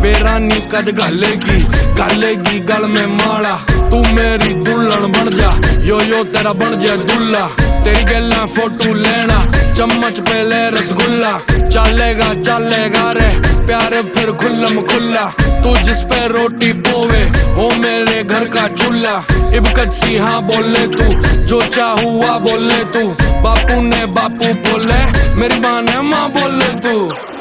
बेरानी कद घालेगी घालेगी गल में माला। तू मेरी दुल्हन बन जा यो तेरा बन जा दुल्ला। तेरी गल्ला फोटो लेना चम्मच पे ले रसगुल्ला। चलेगा चलेगा रे प्यारे फिर खुल्लम खुल्ला। तू जिस पे रोटी पोवे वो मेरे घर का चूल्हा। इबकत सी हाँ बोले तू जो चाहुआ बोले तू। बापू ने बापू बोले मेरी माँ ने माँ बोले तू।